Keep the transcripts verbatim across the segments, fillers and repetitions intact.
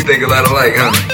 think a lot alike, huh?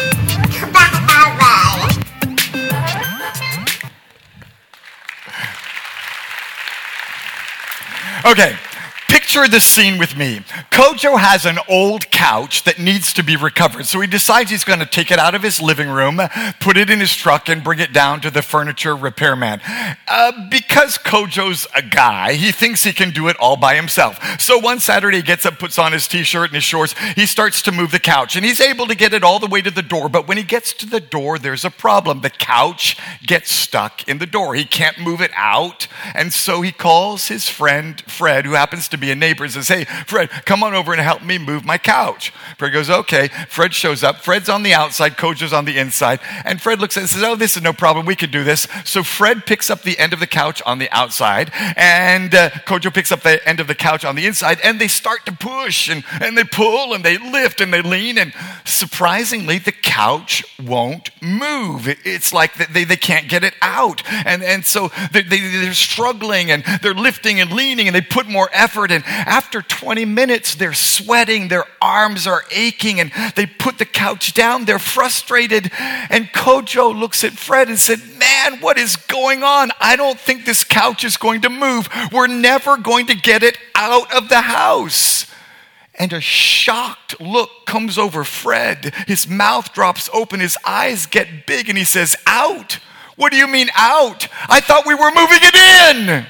Okay, picture this scene with me. Kojo has an old couch that needs to be recovered, so he decides he's going to take it out of his living room, put it in his truck, and bring it down to the furniture repairman. Uh, because Kojo's a guy, he thinks he can do it all by himself. So one Saturday, he gets up, puts on his t-shirt and his shorts, he starts to move the couch, and he's able to get it all the way to the door, but when he gets to the door, there's a problem. The couch gets stuck in the door. He can't move it out, and so he calls his friend Fred, who happens to be a neighbor, and says, "Hey, Fred, come on over and help me move my couch." Fred goes, "Okay." Fred shows up. Fred's on the outside, Kojo's on the inside, and Fred looks at it and says, "Oh, this is no problem. We can do this." So Fred picks up the end of the couch on the outside, and uh, Kojo picks up the end of the couch on the inside, and they start to push, and, and they pull, and they lift, and they lean, and surprisingly, the couch won't move. It, it's like they, they can't get it out, and, and so they, they, they're struggling, and they're lifting and leaning, and they put more effort, and after twenty minutes, they're sweating, their arms are aching, and they put the couch down, they're frustrated, and Kojo looks at Fred and said, "Man, what is going on? I don't think this couch is going to move. We're never going to get it out of the house." And a shocked look comes over Fred. His mouth drops open, his eyes get big, and he says, "Out? What do you mean out? I thought we were moving it in."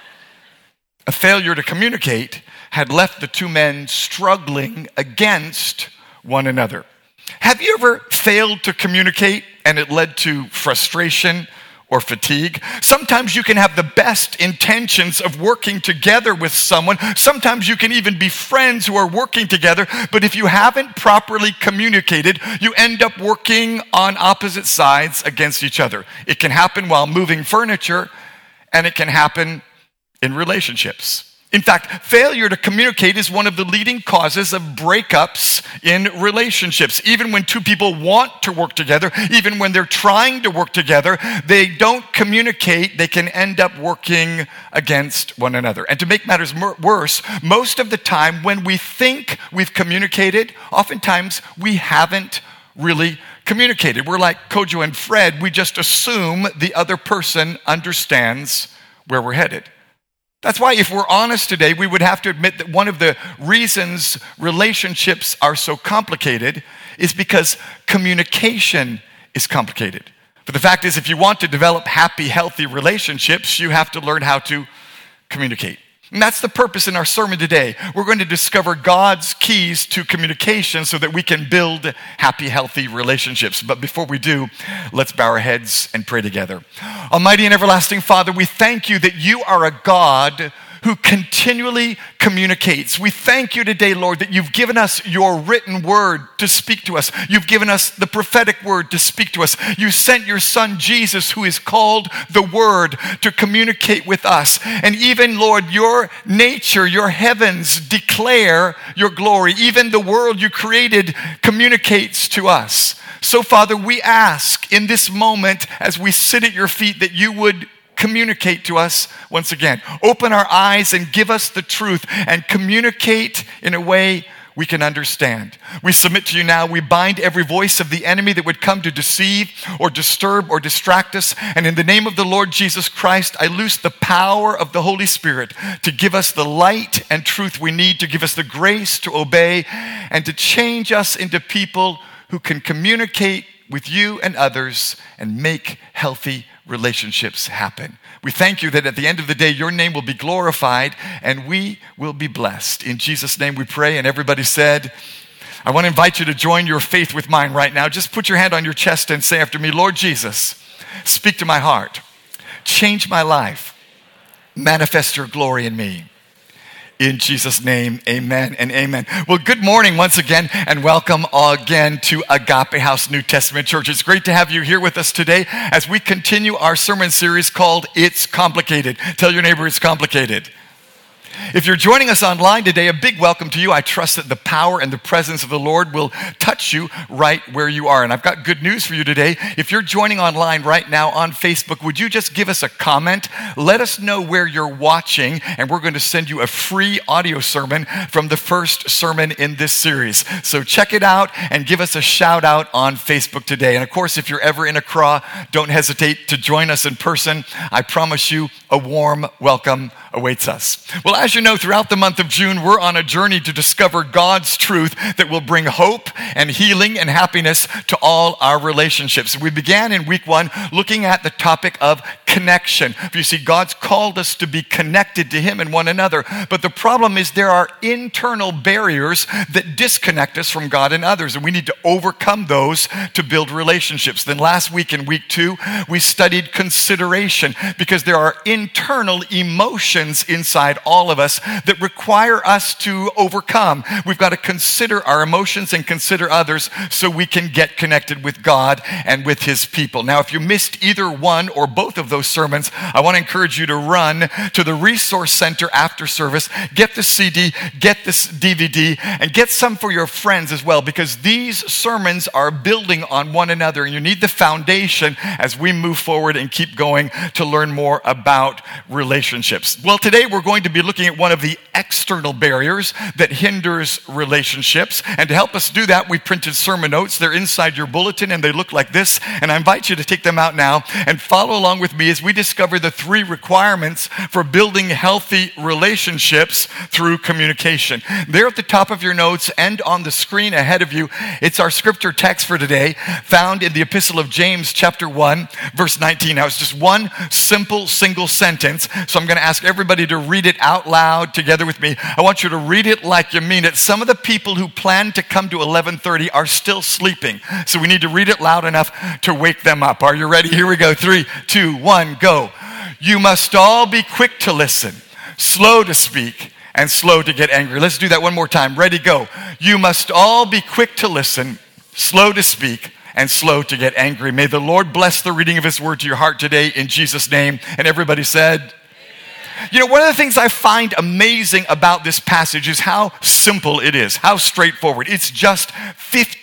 A failure to communicate had left the two men struggling against one another. Have you ever failed to communicate and it led to frustration or fatigue? Sometimes you can have the best intentions of working together with someone. Sometimes you can even be friends who are working together, but if you haven't properly communicated, you end up working on opposite sides against each other. It can happen while moving furniture, and it can happen in relationships. In fact, failure to communicate is one of the leading causes of breakups in relationships. Even when two people want to work together, even when they're trying to work together, they don't communicate, they can end up working against one another. And to make matters more, worse, most of the time when we think we've communicated, oftentimes we haven't really communicated. We're like Kojo and Fred, we just assume the other person understands where we're headed. That's why if we're honest today, we would have to admit that one of the reasons relationships are so complicated is because communication is complicated. But the fact is, if you want to develop happy, healthy relationships, you have to learn how to communicate. And that's the purpose in our sermon today. We're going to discover God's keys to communication so that we can build happy, healthy relationships. But before we do, let's bow our heads and pray together. Almighty and everlasting Father, we thank you that you are a God who continually communicates. We thank you today, Lord, that you've given us your written word to speak to us. You've given us the prophetic word to speak to us. You sent your son, Jesus, who is called the Word, to communicate with us. And even, Lord, your nature, your heavens declare your glory. Even the world you created communicates to us. So, Father, we ask in this moment as we sit at your feet that you would communicate to us once again. Open our eyes and give us the truth and communicate in a way we can understand. We submit to you now. We bind every voice of the enemy that would come to deceive or disturb or distract us. And in the name of the Lord Jesus Christ, I loose the power of the Holy Spirit to give us the light and truth we need, to give us the grace to obey, and to change us into people who can communicate with you and others and make healthy relationships happen. We thank you that at the end of the day, your name will be glorified and we will be blessed. In Jesus' name we pray. And everybody said, I want to invite you to join your faith with mine right now. Just put your hand on your chest and say after me, Lord Jesus, speak to my heart. Change my life. Manifest your glory in me. In Jesus' name, amen and amen. Well, good morning once again, and welcome again to Agape House New Testament Church. It's great to have you here with us today as we continue our sermon series called It's Complicated. Tell your neighbor it's complicated. If you're joining us online today, a big welcome to you. I trust that the power and the presence of the Lord will touch you right where you are. And I've got good news for you today. If you're joining online right now on Facebook, would you just give us a comment? Let us know where you're watching, and we're going to send you a free audio sermon from the first sermon in this series. So check it out and give us a shout out on Facebook today. And of course, if you're ever in Accra, don't hesitate to join us in person. I promise you a warm welcome awaits us. Well, as you know, throughout the month of June, we're on a journey to discover God's truth that will bring hope and healing and happiness to all our relationships. We began in week one looking at the topic of connection. You see, God's called us to be connected to Him and one another, but the problem is there are internal barriers that disconnect us from God and others, and we need to overcome those to build relationships. Then last week in week two, we studied consideration, because there are internal emotions inside all of us that require us to overcome. We've got to consider our emotions and consider others so we can get connected with God and with His people. Now, if you missed either one or both of those sermons, I want to encourage you to run to the Resource Center after service, get the C D, get this D V D, and get some for your friends as well, because these sermons are building on one another, and you need the foundation as we move forward and keep going to learn more about relationships. Well, today we're going to be looking at one of the external barriers that hinders relationships. And to help us do that, we printed sermon notes. They're inside your bulletin and they look like this. And I invite you to take them out now and follow along with me as we discover the three requirements for building healthy relationships through communication. There at the top of your notes and on the screen ahead of you, it's our scripture text for today, found in the Epistle of James, chapter one, verse nineteen. Now, it's just one simple, single sentence. So I'm going to ask everybody to read it out loud together with me. I want you to read it like you mean it. Some of the people who plan to come to eleven thirty are still sleeping, so we need to read it loud enough to wake them up. Are you ready? Here we go. Three, two, one, go. You must all be quick to listen, slow to speak, and slow to get angry. Let's do that one more time. Ready, go. You must all be quick to listen, slow to speak, and slow to get angry. May the Lord bless the reading of His word to your heart today in Jesus' name. And everybody said, amen. You know, one of the things I find amazing about this passage is how simple it is, how straightforward. It's just fifteen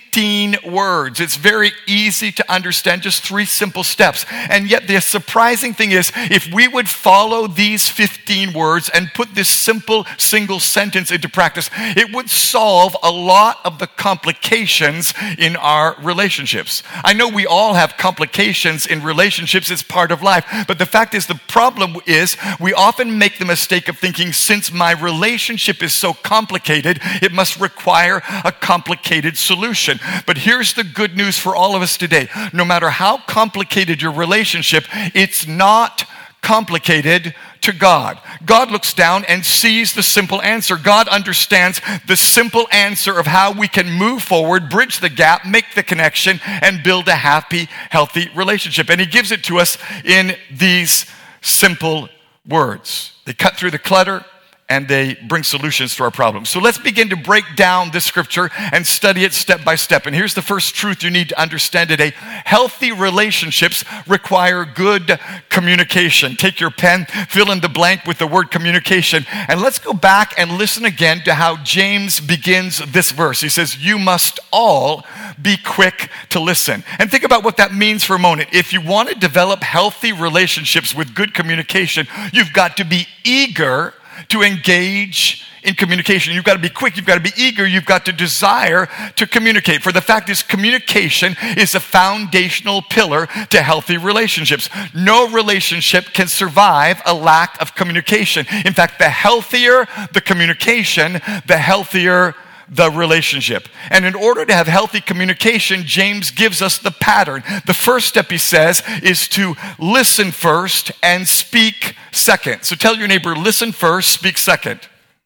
words. It's very easy to understand, just three simple steps. And yet the surprising thing is, if we would follow these fifteen words and put this simple single sentence into practice, it would solve a lot of the complications in our relationships. I know we all have complications in relationships. It's part of life. But the fact is, the problem is we often make the mistake of thinking, since my relationship is so complicated, it must require a complicated solution. But here's the good news for all of us today. No matter how complicated your relationship, it's not complicated to God. God looks down and sees the simple answer. God understands the simple answer of how we can move forward, bridge the gap, make the connection, and build a happy, healthy relationship. And He gives it to us in these simple words. They cut through the clutter, and they bring solutions to our problems. So let's begin to break down this scripture and study it step by step. And here's the first truth you need to understand today. Healthy relationships require good communication. Take your pen, fill in the blank with the word communication, and let's go back and listen again to how James begins this verse. He says, you must all be quick to listen. And think about what that means for a moment. If you want to develop healthy relationships with good communication, you've got to be eager to engage in communication. You've got to be quick, you've got to be eager, you've got to desire to communicate. For the fact is, communication is a foundational pillar to healthy relationships. No relationship can survive a lack of communication. In fact, the healthier the communication, the healthier the relationship. And in order to have healthy communication, James gives us the pattern. The first step, he says, is to listen first and speak second. So tell your neighbor, listen first, speak second.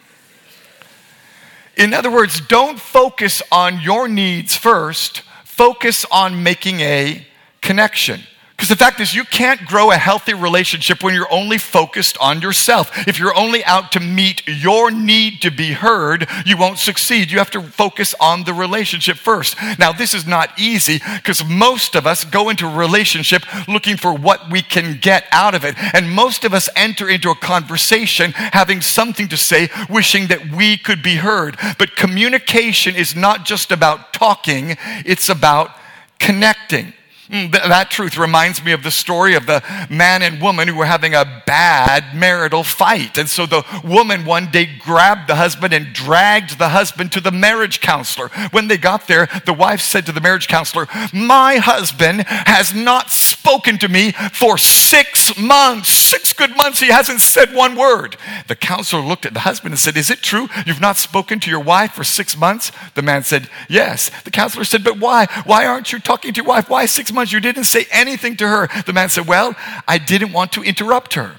In other words, don't focus on your needs first, focus on making a connection. Because the fact is, you can't grow a healthy relationship when you're only focused on yourself. If you're only out to meet your need to be heard, you won't succeed. You have to focus on the relationship first. Now, this is not easy because most of us go into a relationship looking for what we can get out of it. And most of us enter into a conversation having something to say, wishing that we could be heard. But communication is not just about talking, it's about connecting. That truth reminds me of the story of the man and woman who were having a bad marital fight. And so the woman one day grabbed the husband and dragged the husband to the marriage counselor. When they got there, the wife said to the marriage counselor, "My husband has not spoken to me for six months. Six good months, he hasn't said one word." The counselor looked at the husband and said, "Is it true you've not spoken to your wife for six months?" The man said, "Yes." The counselor said, "But why? Why aren't you talking to your wife? Why six months? You didn't say anything to her." The man said, "Well, I didn't want to interrupt her."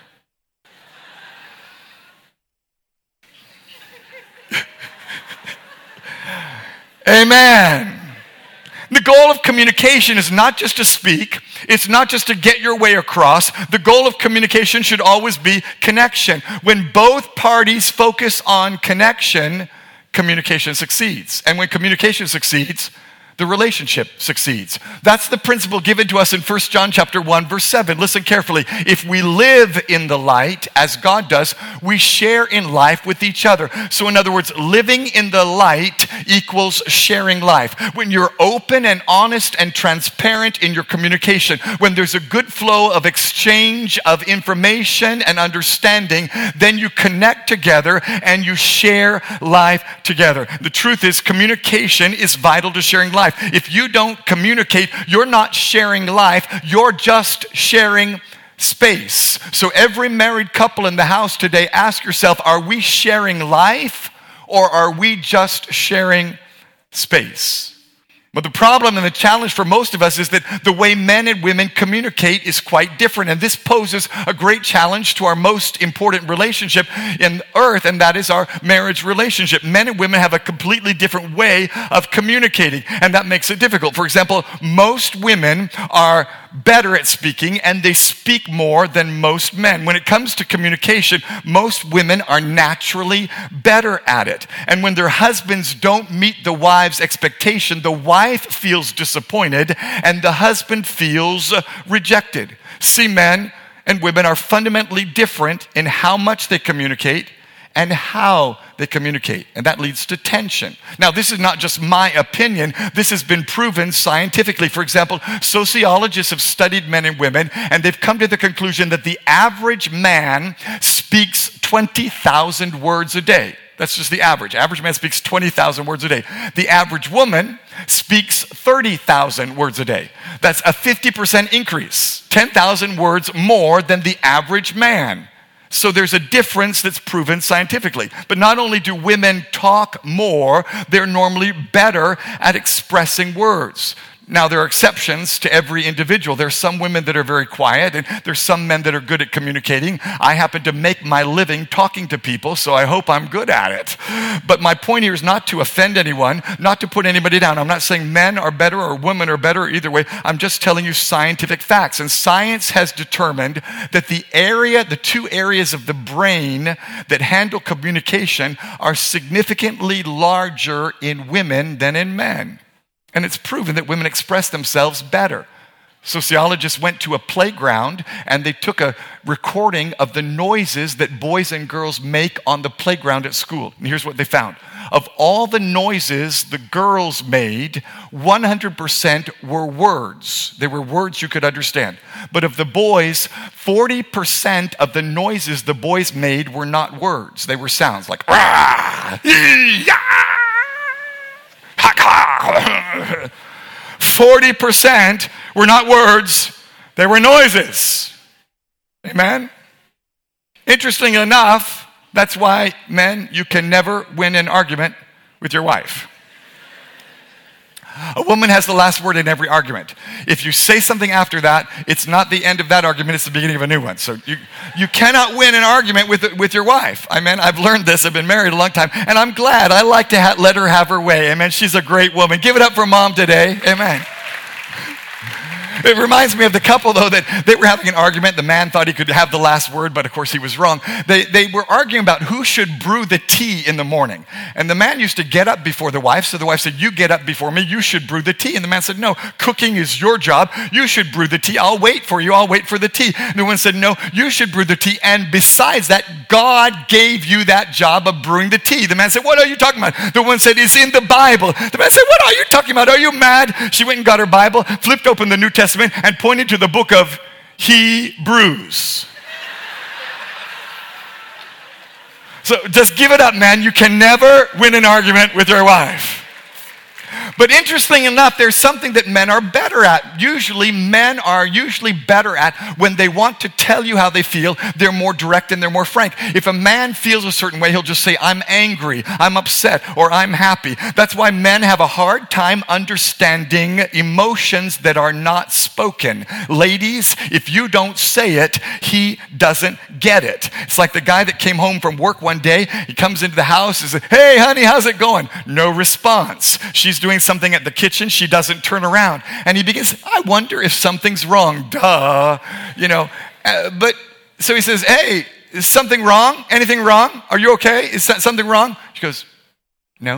Amen. The goal of communication is not just to speak. It's not just to get your way across. The goal of communication should always be connection. When both parties focus on connection, communication succeeds. And when communication succeeds, the relationship succeeds. That's the principle given to us in First John chapter one, verse seven. Listen carefully. If we live in the light, as God does, we share in life with each other. So in other words, living in the light equals sharing life. When you're open and honest and transparent in your communication, when there's a good flow of exchange of information and understanding, then you connect together and you share life together. The truth is, communication is vital to sharing life. If you don't communicate, you're not sharing life, you're just sharing space. So every married couple in the house today, ask yourself, are we sharing life or are we just sharing space? But the problem and the challenge for most of us is that the way men and women communicate is quite different. And this poses a great challenge to our most important relationship in earth, and that is our marriage relationship. Men and women have a completely different way of communicating, and that makes it difficult. For example, most women are better at speaking, and they speak more than most men. When it comes to communication, most women are naturally better at it. And when their husbands don't meet the wife's expectation, the wife feels disappointed, and the husband feels rejected. See, men and women are fundamentally different in how much they communicate and how they communicate. And that leads to tension. Now, this is not just my opinion. This has been proven scientifically. For example, sociologists have studied men and women, and they've come to the conclusion that the average man speaks twenty thousand words a day. That's just the average. Average man speaks twenty thousand words a day. The average woman speaks thirty thousand words a day. That's a fifty percent increase. ten thousand words more than the average man. So there's a difference that's proven scientifically. But not only do women talk more, they're normally better at expressing words. Now, there are exceptions to every individual. There are some women that are very quiet, and there's some men that are good at communicating. I happen to make my living talking to people, so I hope I'm good at it. But my point here is not to offend anyone, not to put anybody down. I'm not saying men are better or women are better either way. I'm just telling you scientific facts. And science has determined that the area, the two areas of the brain that handle communication are significantly larger in women than in men. And it's proven that women express themselves better. Sociologists went to a playground and they took a recording of the noises that boys and girls make on the playground at school. And here's what they found. Of all the noises the girls made, one hundred percent were words. They were words you could understand. But of the boys, forty percent of the noises the boys made were not words. They were sounds like, rah, yeah. forty percent were not words, they were noises. Amen? Interesting enough, that's why, men, you can never win an argument with your wife. A woman has the last word in every argument. If you say something after that, it's not the end of that argument, it's the beginning of a new one. So you, you cannot win an argument with, with your wife. Amen. I've learned this. I've been married a long time, and I'm glad. I like to ha- let her have her way. Amen. She's a great woman. Give it up for mom today. Amen. It reminds me of the couple, though, that they were having an argument. The man thought he could have the last word, but of course he was wrong. They, they were arguing about who should brew the tea in the morning. And the man used to get up before the wife, so the wife said, you get up before me, you should brew the tea. And the man said, no, cooking is your job. You should brew the tea. I'll wait for you. I'll wait for the tea. And the woman said, no, you should brew the tea. And besides that, God gave you that job of brewing the tea. The man said, what are you talking about? The woman said, it's in the Bible. The man said, what are you talking about? Are you mad? She went and got her Bible, flipped open the New Testament, and pointed to the book of Hebrews. So just give it up, man. You can never win an argument with your wife. But interesting enough, there's something that men are better at. Usually, men are usually better at when they want to tell you how they feel, they're more direct and they're more frank. If a man feels a certain way, he'll just say, I'm angry, I'm upset, or I'm happy. That's why men have a hard time understanding emotions that are not spoken. Ladies, if you don't say it, he doesn't get it. It's like the guy that came home from work one day, he comes into the house and says, hey, honey, how's it going? No response. She's doing something at the kitchen, she doesn't turn around. And he begins, I wonder if something's wrong. Duh. You know, uh, but so he says, hey, is something wrong? Anything wrong? Are you okay? Is something wrong? She goes, no.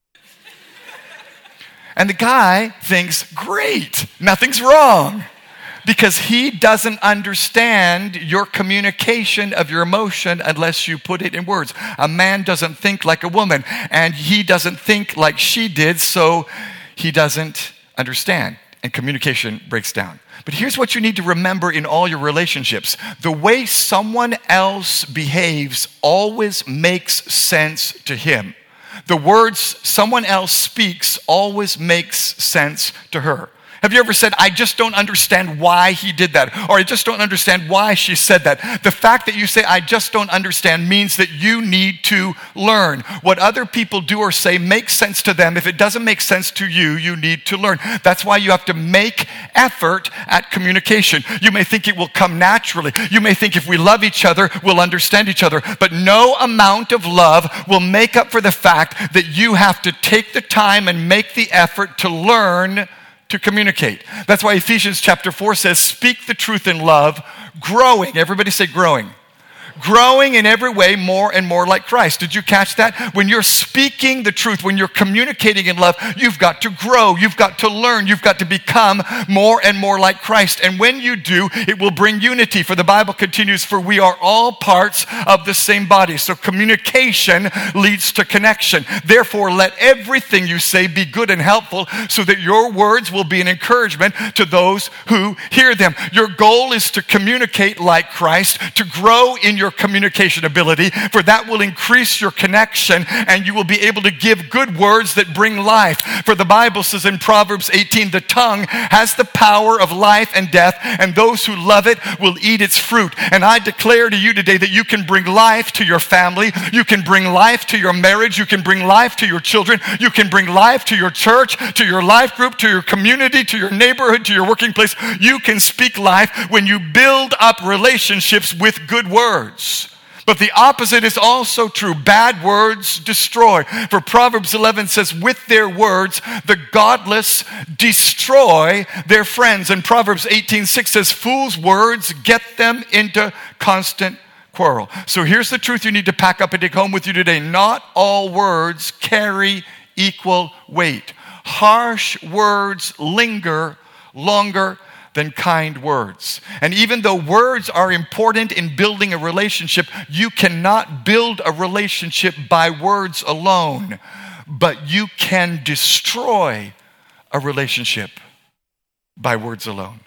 And the guy thinks, great, nothing's wrong. Because he doesn't understand your communication of your emotion unless you put it in words. A man doesn't think like a woman, and he doesn't think like she did, so he doesn't understand, and communication breaks down. But here's what you need to remember in all your relationships. The way someone else behaves always makes sense to him. The words someone else speaks always makes sense to her. Have you ever said, I just don't understand why he did that, or I just don't understand why she said that? The fact that you say, I just don't understand, means that you need to learn. What other people do or say makes sense to them. If it doesn't make sense to you, you need to learn. That's why you have to make effort at communication. You may think it will come naturally. You may think if we love each other, we'll understand each other. But no amount of love will make up for the fact that you have to take the time and make the effort to learn to communicate. That's why Ephesians chapter four says, speak the truth in love, growing. Everybody say growing. Growing in every way more and more like Christ. Did you catch that? When you're speaking the truth, when you're communicating in love, you've got to grow, you've got to learn, you've got to become more and more like Christ. And when you do, it will bring unity. For the Bible continues, for we are all parts of the same body. So communication leads to connection. Therefore, let everything you say be good and helpful, so that your words will be an encouragement to those who hear them. Your goal is to communicate like Christ, to grow in your communication ability, for that will increase your connection, and you will be able to give good words that bring life. For the Bible says in Proverbs eighteen, the tongue has the power of life and death, and those who love it will eat its fruit. And I declare to you today that you can bring life to your family, you can bring life to your marriage, you can bring life to your children, you can bring life to your church, to your life group, to your community, to your neighborhood, to your working place. You can speak life when you build up relationships with good words. But the opposite is also true. Bad words destroy. For Proverbs eleven says, with their words, the godless destroy their friends. And Proverbs eighteen six says, fools' words get them into constant quarrel. So here's the truth you need to pack up and take home with you today. Not all words carry equal weight. Harsh words linger longer than kind words. And even though words are important in building a relationship, you cannot build a relationship by words alone, but you can destroy a relationship by words alone.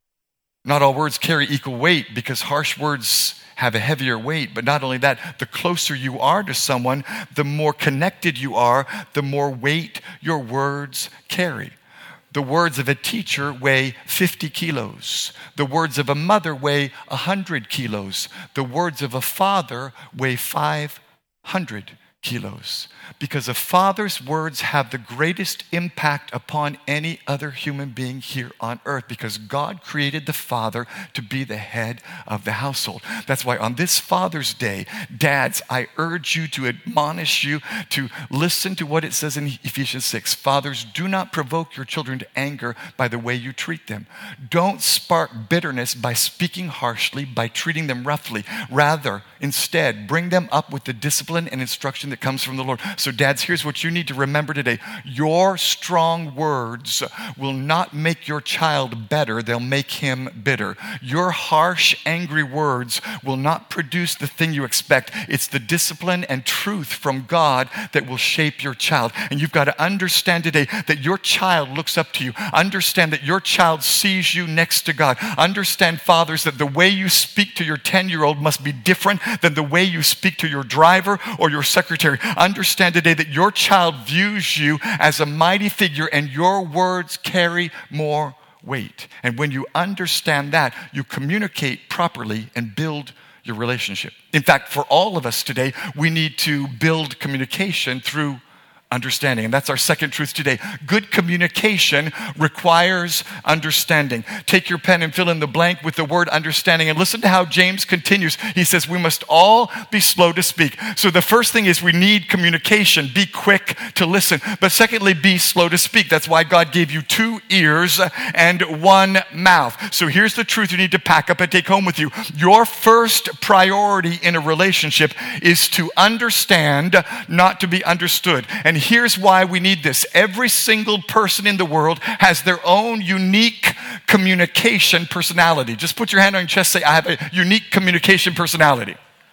Not all words carry equal weight, because harsh words have a heavier weight. But not only that, the closer you are to someone, the more connected you are, the more weight your words carry. The words of a teacher weigh fifty kilos. The words of a mother weigh one hundred kilos. The words of a father weigh five hundred kilos. Because a father's words have the greatest impact upon any other human being here on earth, because God created the father to be the head of the household. That's why on this Father's Day, dads, I urge you to admonish you to listen to what it says in Ephesians six. Fathers, do not provoke your children to anger by the way you treat them. Don't spark bitterness by speaking harshly, by treating them roughly. Rather, instead, bring them up with the discipline and instruction that comes from the Lord. So dads, here's what you need to remember today. Your strong words will not make your child better, they'll make him bitter. Your harsh, angry words will not produce the thing you expect. It's the discipline and truth from God that will shape your child. And you've got to understand today that your child looks up to you. Understand that your child sees you next to God. Understand, fathers, that the way you speak to your ten-year-old must be different than the way you speak to your driver or your secretary. Understand today that your child views you as a mighty figure, and your words carry more weight. And when you understand that, you communicate properly and build your relationship. In fact, for all of us today, we need to build communication through understanding. And that's our second truth today. Good communication requires understanding. Take your pen and fill in the blank with the word understanding. And listen to how James continues. He says, we must all be slow to speak. So the first thing is we need communication. Be quick to listen. But secondly, be slow to speak. That's why God gave you two ears and one mouth. So here's the truth you need to pack up and take home with you. Your first priority in a relationship is to understand, not to be understood. And here's why we need this. Every single person in the world has their own unique communication personality. Just put your hand on your chest, say, I have a unique communication personality.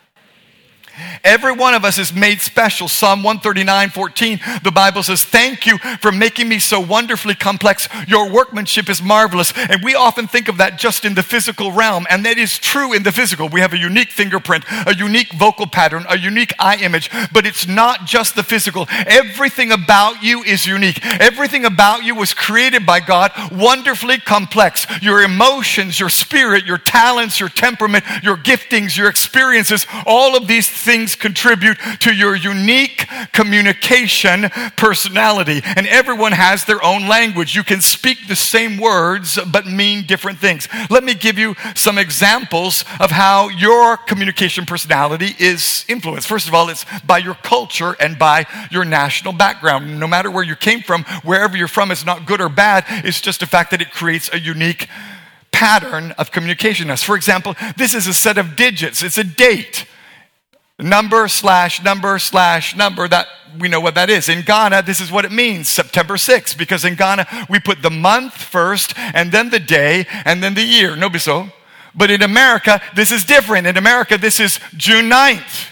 Every one of us is made special. Psalm one thirty-nine, fourteen, the Bible says, thank you for making me so wonderfully complex. Your workmanship is marvelous. And we often think of that just in the physical realm. And that is true in the physical. We have a unique fingerprint, a unique vocal pattern, a unique eye image. But it's not just the physical. Everything about you is unique. Everything about you was created by God, wonderfully complex. Your emotions, your spirit, your talents, your temperament, your giftings, your experiences, all of these things contribute to your unique communication personality. And everyone has their own language. You can speak the same words but mean different things. Let me give you some examples of how your communication personality is influenced. First of all, it's by your culture and by your national background. No matter where you came from, wherever you're from, it's not good or bad. It's just a fact that it creates a unique pattern of communication. As for example, this is a set of digits. It's a date. Number slash number slash number, that we know what that is. In Ghana, this is what it means, September sixth, because in Ghana, we put the month first, and then the day, and then the year. No, so. But in America, this is different. In America, this is June ninth.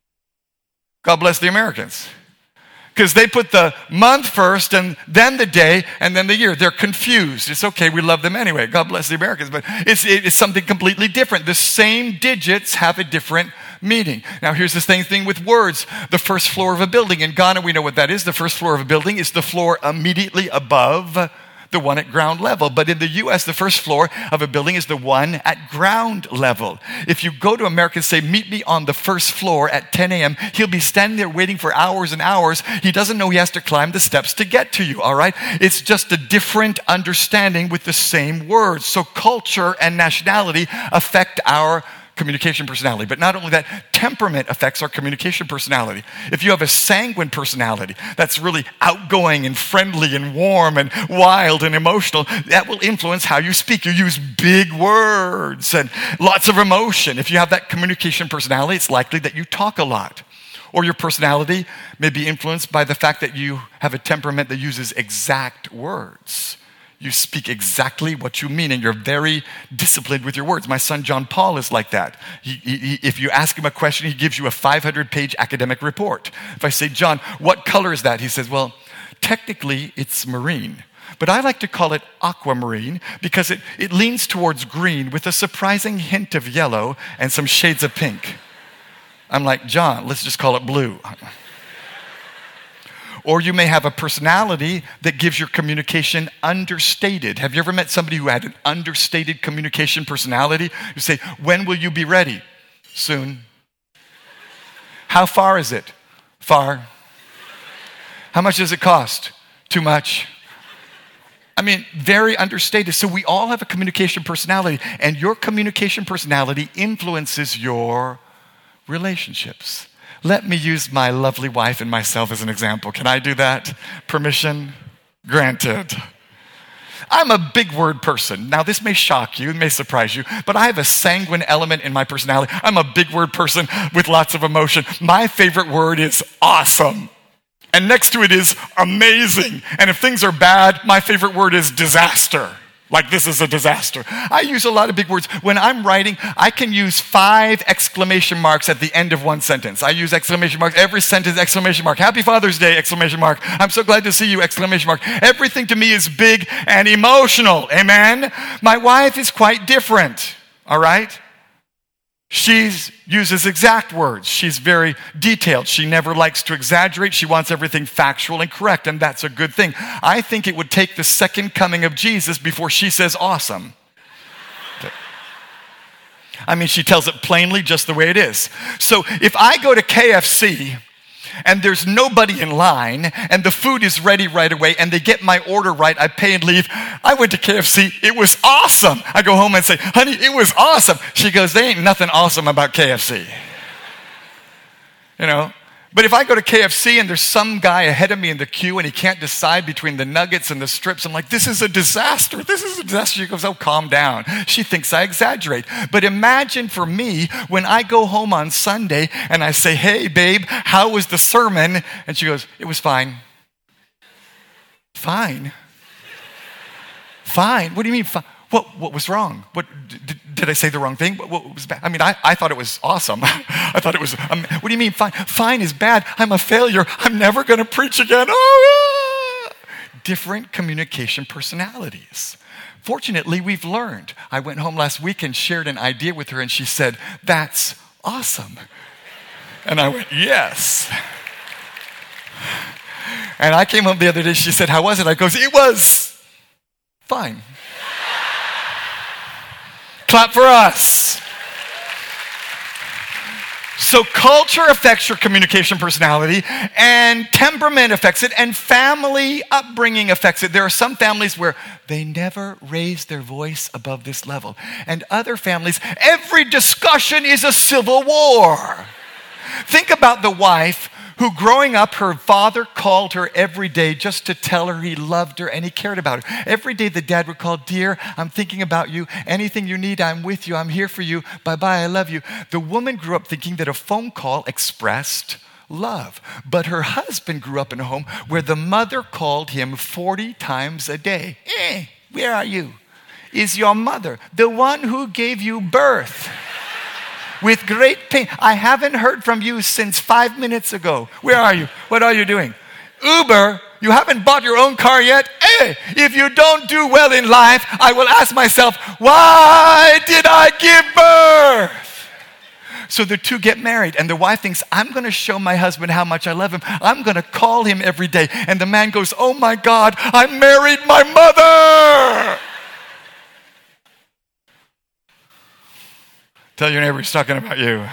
God bless the Americans. Because they put the month first, and then the day, and then the year. They're confused. It's okay, we love them anyway. God bless the Americans. But it's, it's something completely different. The same digits have a different meaning. Now, here's the same thing with words. The first floor of a building. In Ghana, we know what that is. The first floor of a building is the floor immediately above the one at ground level. But in the U S, the first floor of a building is the one at ground level. If you go to America and say, meet me on the first floor at ten a.m., he'll be standing there waiting for hours and hours. He doesn't know he has to climb the steps to get to you, all right? It's just a different understanding with the same words. So culture and nationality affect our communication personality. But not only that, temperament affects our communication personality. If you have a sanguine personality that's really outgoing and friendly and warm and wild and emotional, that will influence how you speak. You use big words and lots of emotion. If you have that communication personality, it's likely that you talk a lot. Or your personality may be influenced by the fact that you have a temperament that uses exact words. You speak exactly what you mean, and you're very disciplined with your words. My son John Paul is like that. He, he, if you ask him a question, he gives you a five hundred page academic report. If I say, John, what color is that? He says, well, technically it's marine, but I like to call it aquamarine because it, it leans towards green with a surprising hint of yellow and some shades of pink. I'm like, John, let's just call it blue. Or you may have a personality that gives your communication understated. Have you ever met somebody who had an understated communication personality? You say, when will you be ready? Soon. How far is it? Far. How much does it cost? Too much. I mean, very understated. So we all have a communication personality, and your communication personality influences your relationships. Let me use my lovely wife and myself as an example. Can I do that? Permission granted. I'm a big word person. Now, this may shock you, it may surprise you, but I have a sanguine element in my personality. I'm a big word person with lots of emotion. My favorite word is awesome. And next to it is amazing. And if things are bad, my favorite word is disaster. Like, this is a disaster. I use a lot of big words. When I'm writing, I can use five exclamation marks at the end of one sentence. I use exclamation marks. Every sentence, exclamation mark. Happy Father's Day, exclamation mark. I'm so glad to see you, exclamation mark. Everything to me is big and emotional. Amen? My wife is quite different. All right? She uses exact words. She's very detailed. She never likes to exaggerate. She wants everything factual and correct, and that's a good thing. I think it would take the second coming of Jesus before she says awesome. I mean, she tells it plainly just the way it is. So if I go to K F C and there's nobody in line and the food is ready right away and they get my order right, I pay and leave. I went to K F C, it was awesome. I go home and say, honey, it was awesome. She goes, there ain't nothing awesome about K F C. You know? But if I go to K F C and there's some guy ahead of me in the queue and he can't decide between the nuggets and the strips, I'm like, this is a disaster. This is a disaster. She goes, oh, calm down. She thinks I exaggerate. But imagine for me when I go home on Sunday and I say, hey, babe, how was the sermon? And she goes, it was fine. Fine? Fine? What do you mean fine? What, what was wrong? What did, did I say the wrong thing? What, what was bad? I mean, I, I thought it was awesome. I thought it was, um, what do you mean fine? Fine is bad. I'm a failure. I'm never going to preach again. Oh, yeah. Different communication personalities. Fortunately, we've learned. I went home last week and shared an idea with her, and she said, that's awesome. And I went, yes. And I came home the other day, she said, how was it? I goes, it was fine. Clap for us. So culture affects your communication personality, and temperament affects it, and family upbringing affects it. There are some families where they never raise their voice above this level. And other families, every discussion is a civil war. Think about the wife who growing up, her father called her every day just to tell her he loved her and he cared about her. Every day the dad would call, dear, I'm thinking about you. Anything you need, I'm with you. I'm here for you. Bye-bye, I love you. The woman grew up thinking that a phone call expressed love. But her husband grew up in a home where the mother called him forty times a day. Eh, where are you? Is your mother, the one who gave you birth. With great pain. I haven't heard from you since five minutes ago. Where are you? What are you doing? Uber, you haven't bought your own car yet? Hey, if you don't do well in life, I will ask myself, why did I give birth? So the two get married, and the wife thinks, I'm going to show my husband how much I love him. I'm going to call him every day. And the man goes, oh my God, I married my mother. Tell your neighbor he's talking about you.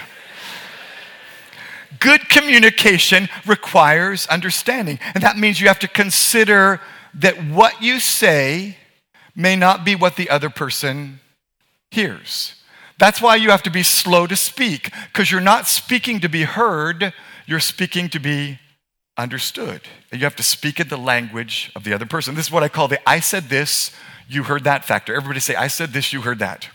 Good communication requires understanding. And that means you have to consider that what you say may not be what the other person hears. That's why you have to be slow to speak, because you're not speaking to be heard, you're speaking to be understood. And you have to speak in the language of the other person. This is what I call the I said this, you heard that factor. Everybody say, I said this, you heard that.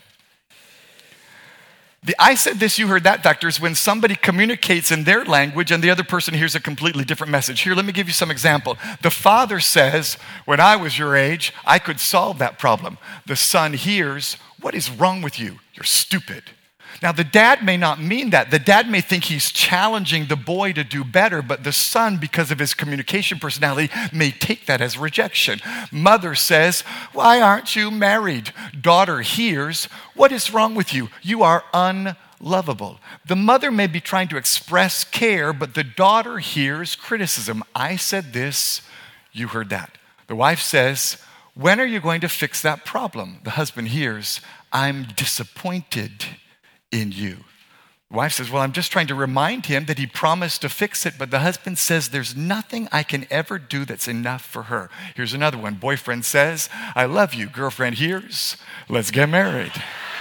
The I said this, you heard that factor is when somebody communicates in their language and the other person hears a completely different message. Here, let me give you some example. The father says, when I was your age, I could solve that problem. The son hears, what is wrong with you? You're stupid. Now, the dad may not mean that. The dad may think he's challenging the boy to do better, but the son, because of his communication personality, may take that as rejection. Mother says, why aren't you married? Daughter hears, what is wrong with you? You are unlovable. The mother may be trying to express care, but the daughter hears criticism. I said this, you heard that. The wife says, when are you going to fix that problem? The husband hears, I'm disappointed in you. The wife says, well, I'm just trying to remind him that he promised to fix it, but the husband says, there's nothing I can ever do that's enough for her. Here's another one. Boyfriend says, I love you. Girlfriend hears, let's get married.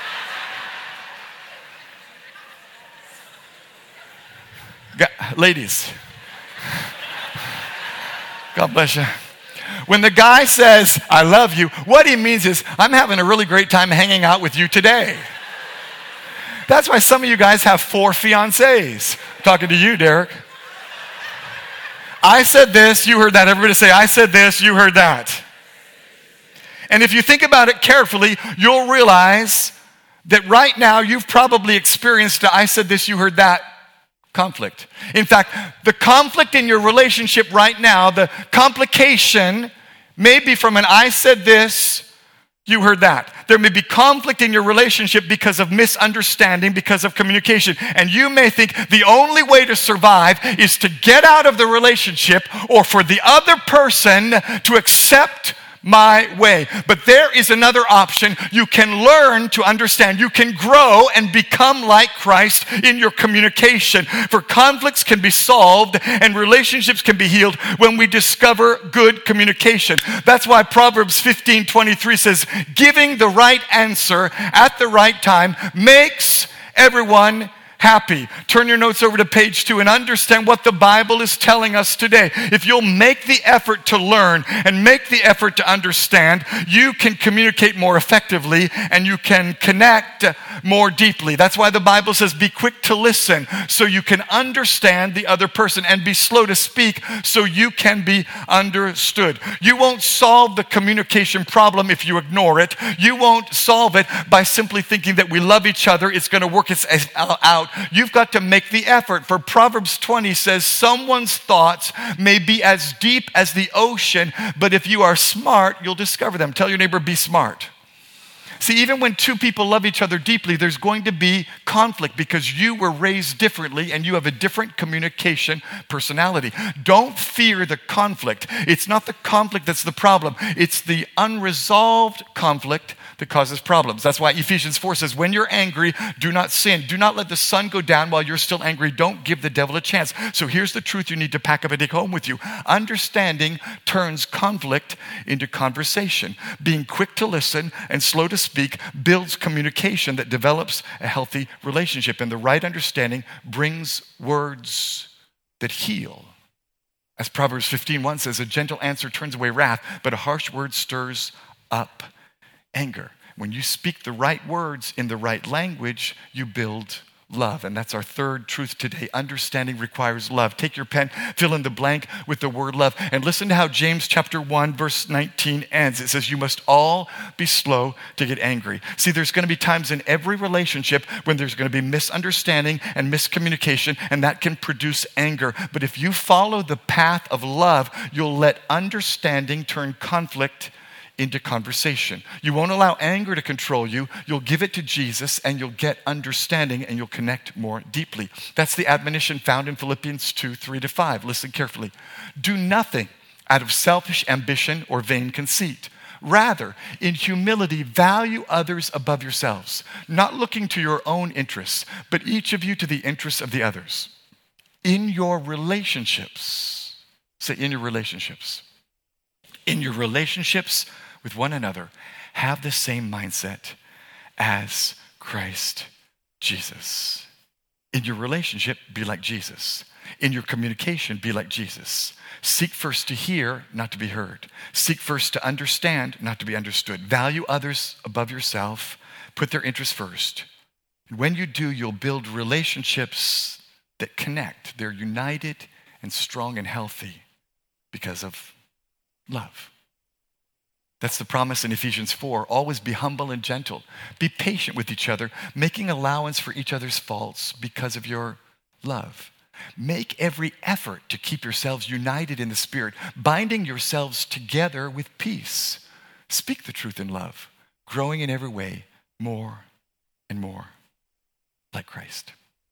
Ladies, God bless you. When the guy says, I love you, what he means is, I'm having a really great time hanging out with you today. That's why some of you guys have four fiancés. I'm talking to you, Derek. I said this, you heard that. Everybody say, I said this, you heard that. And if you think about it carefully, you'll realize that right now you've probably experienced a I said this, you heard that conflict. In fact, the conflict in your relationship right now, the complication may be from an I said this, you heard that. There may be conflict in your relationship because of misunderstanding, because of communication. And you may think the only way to survive is to get out of the relationship or for the other person to accept my way. But there is another option. You can learn to understand. You can grow and become like Christ in your communication. For conflicts can be solved and relationships can be healed when we discover good communication. That's why Proverbs fifteen twenty-three says, giving the right answer at the right time makes everyone happy. Turn your notes over to page two and understand what the Bible is telling us today. If you'll make the effort to learn and make the effort to understand, you can communicate more effectively and you can connect more deeply. That's why the Bible says be quick to listen so you can understand the other person, and be slow to speak so you can be understood. You won't solve the communication problem if you ignore it. You won't solve it by simply thinking that we love each other, it's going to work itself out. You've got to make the effort. For Proverbs twenty says, someone's thoughts may be as deep as the ocean, but if you are smart, you'll discover them. Tell your neighbor, be smart. See, even when two people love each other deeply, there's going to be conflict because you were raised differently and you have a different communication personality. Don't fear the conflict. It's not the conflict that's the problem. It's the unresolved conflict that causes problems. That's why Ephesians four says, when you're angry, do not sin. Do not let the sun go down while you're still angry. Don't give the devil a chance. So here's the truth you need to pack up and take home with you. Understanding turns conflict into conversation. Being quick to listen and slow to speak builds communication that develops a healthy relationship. And the right understanding brings words that heal. As Proverbs fifteen one says, a gentle answer turns away wrath, but a harsh word stirs up anger. When you speak the right words in the right language, you build love. And that's our third truth today. Understanding requires love. Take your pen, fill in the blank with the word love, and listen to how James chapter one, verse nineteen ends. It says, you must all be slow to get angry. See, there's going to be times in every relationship when there's going to be misunderstanding and miscommunication, and that can produce anger. But if you follow the path of love, you'll let understanding turn conflict into conversation. You won't allow anger to control you. You'll give it to Jesus and you'll get understanding and you'll connect more deeply. That's the admonition found in Philippians two, three to five. Listen carefully. Do nothing out of selfish ambition or vain conceit. Rather, in humility, value others above yourselves, not looking to your own interests, but each of you to the interests of the others. In your relationships, say in your relationships, in your relationships with one another, have the same mindset as Christ Jesus. In your relationship, be like Jesus. In your communication, be like Jesus. Seek first to hear, not to be heard. Seek first to understand, not to be understood. Value others above yourself. Put their interests first. When you do, you'll build relationships that connect. They're united and strong and healthy because of love. That's the promise in Ephesians four. Always be humble and gentle. Be patient with each other, making allowance for each other's faults because of your love. Make every effort to keep yourselves united in the Spirit, binding yourselves together with peace. Speak the truth in love, growing in every way more and more like Christ.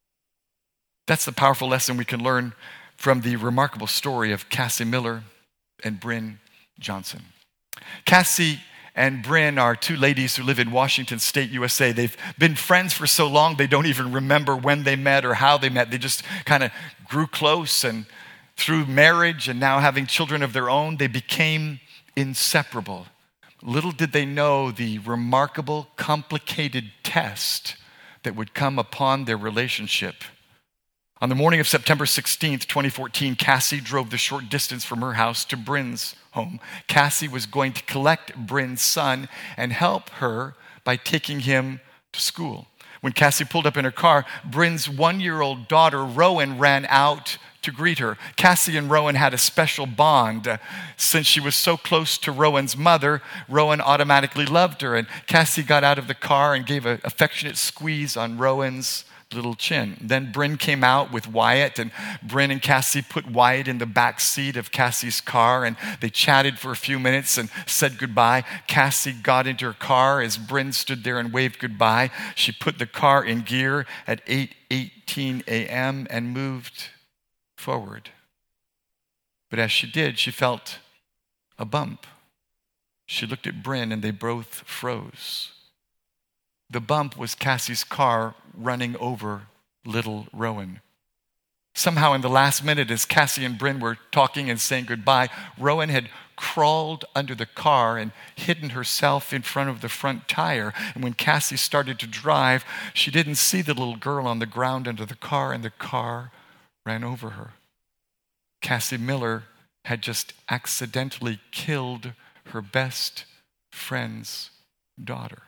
That's the powerful lesson we can learn from the remarkable story of Cassie Miller and Bryn Johnson. Cassie and Bryn are two ladies who live in Washington State, U S A. They've been friends for so long, they don't even remember when they met or how they met. They just kind of grew close, and through marriage and now having children of their own, they became inseparable. Little did they know the remarkable, complicated test that would come upon their relationship. On the morning of September sixteenth, twenty fourteen, Cassie drove the short distance from her house to Bryn's home. Cassie was going to collect Bryn's son and help her by taking him to school. When Cassie pulled up in her car, Bryn's one-year-old daughter, Rowan, ran out to greet her. Cassie and Rowan had a special bond. Uh, since she was so close to Rowan's mother, Rowan automatically loved her, and Cassie got out of the car and gave an affectionate squeeze on Rowan's little chin. Then Bryn came out with Wyatt, and Bryn and Cassie put Wyatt in the back seat of Cassie's car, and they chatted for a few minutes and said goodbye. Cassie got into her car as Bryn stood there and waved goodbye. She put the car in gear at eight eighteen a.m. and moved forward. But as she did, she felt a bump. She looked at Bryn, and they both froze. The bump was Cassie's car running over little Rowan. Somehow in the last minute, as Cassie and Bryn were talking and saying goodbye, Rowan had crawled under the car and hidden herself in front of the front tire. And when Cassie started to drive, she didn't see the little girl on the ground under the car, and the car ran over her. Cassie Miller had just accidentally killed her best friend's daughter.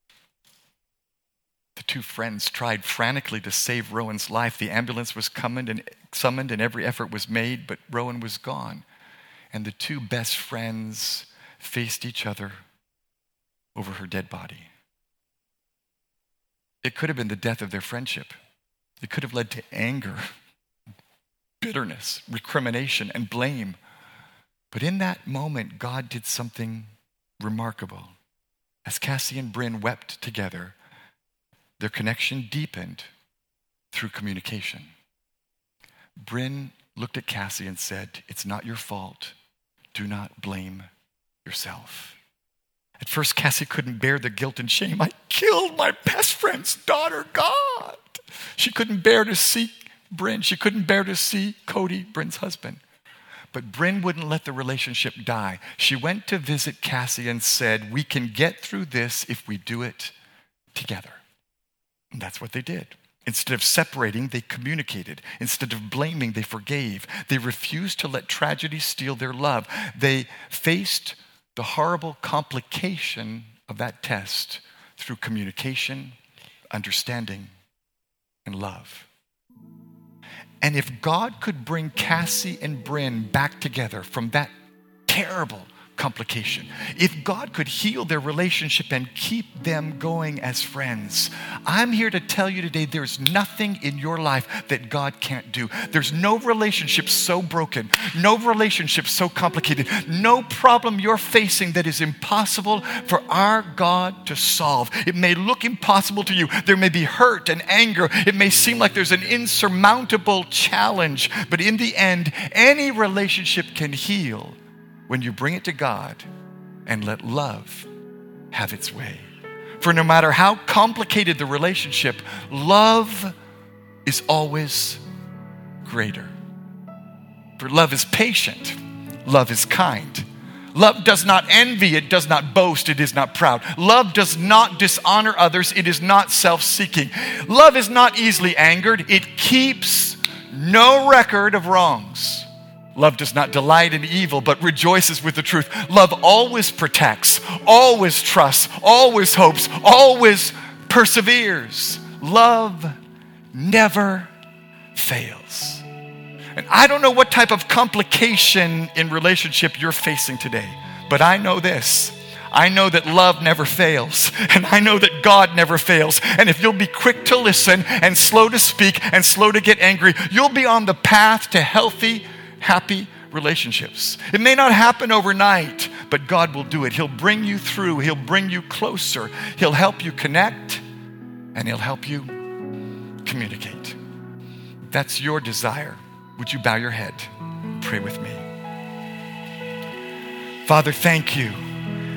The two friends tried frantically to save Rowan's life. The ambulance was summoned and, summoned and every effort was made, but Rowan was gone. And the two best friends faced each other over her dead body. It could have been the death of their friendship. It could have led to anger, bitterness, recrimination, and blame. But in that moment, God did something remarkable. As Cassie and Bryn wept together, their connection deepened through communication. Bryn looked at Cassie and said, "It's not your fault. Do not blame yourself." At first, Cassie couldn't bear the guilt and shame. I killed my best friend's daughter, God. She couldn't bear to see Bryn. She couldn't bear to see Cody, Bryn's husband. But Bryn wouldn't let the relationship die. She went to visit Cassie and said, "We can get through this if we do it together." And that's what they did. Instead of separating, they communicated. Instead of blaming, they forgave. They refused to let tragedy steal their love. They faced the horrible complication of that test through communication, understanding, and love. And if God could bring Cassie and Bryn back together from that terrible complication, if God could heal their relationship and keep them going as friends, I'm here to tell you today there's nothing in your life that God can't do. There's no relationship so broken, no relationship so complicated, no problem you're facing that is impossible for our God to solve. It may look impossible to you. There may be hurt and anger. It may seem like there's an insurmountable challenge, but in the end, any relationship can heal when you bring it to God and let love have its way. For no matter how complicated the relationship, love is always greater. For love is patient, love is kind. Love does not envy, it does not boast, it is not proud. Love does not dishonor others, it is not self-seeking. Love is not easily angered, it keeps no record of wrongs. Love does not delight in evil, but rejoices with the truth. Love always protects, always trusts, always hopes, always perseveres. Love never fails. And I don't know what type of complication in relationship you're facing today, but I know this. I know that love never fails, and I know that God never fails. And if you'll be quick to listen and slow to speak and slow to get angry, you'll be on the path to healthy, happy relationships. It may not happen overnight, but God will do it. He'll bring you through. He'll bring you closer. He'll help you connect, and He'll help you communicate. If that's your desire, would you bow your head? Pray with me. Father, thank you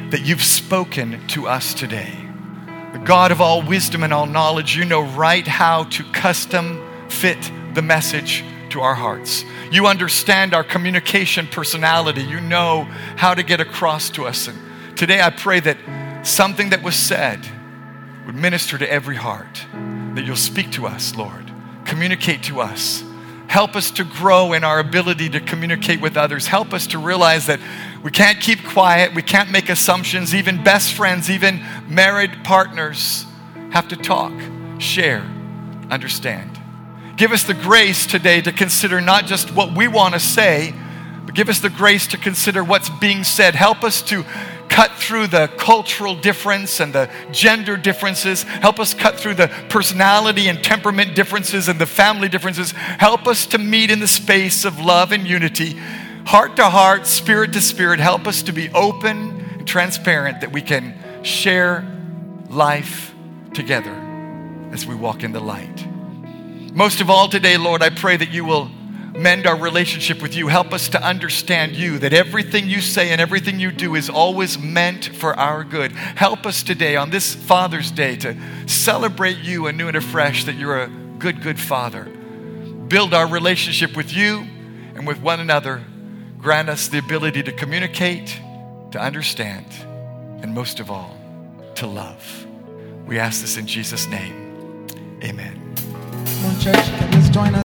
that you've spoken to us today. The God of all wisdom and all knowledge, you know right how to custom fit the message to our hearts. You understand our communication personality. You know how to get across to us. And today I pray that something that was said would minister to every heart, that you'll speak to us, Lord. Communicate to us. Help us to grow in our ability to communicate with others. Help us to realize that we can't keep quiet. We can't make assumptions. Even best friends, even married partners have to talk, share, understand. Give us the grace today to consider not just what we want to say, but give us the grace to consider what's being said. Help us to cut through the cultural difference and the gender differences. Help us cut through the personality and temperament differences and the family differences. Help us to meet in the space of love and unity, heart to heart, spirit to spirit. Help us to be open and transparent, that we can share life together as we walk in the light. Most of all today, Lord, I pray that you will mend our relationship with you. Help us to understand you, that everything you say and everything you do is always meant for our good. Help us today on this Father's Day to celebrate you anew and afresh, that you're a good, good Father. Build our relationship with you and with one another. Grant us the ability to communicate, to understand, and most of all, to love. We ask this in Jesus' name. Amen. Come on, church, can you join us?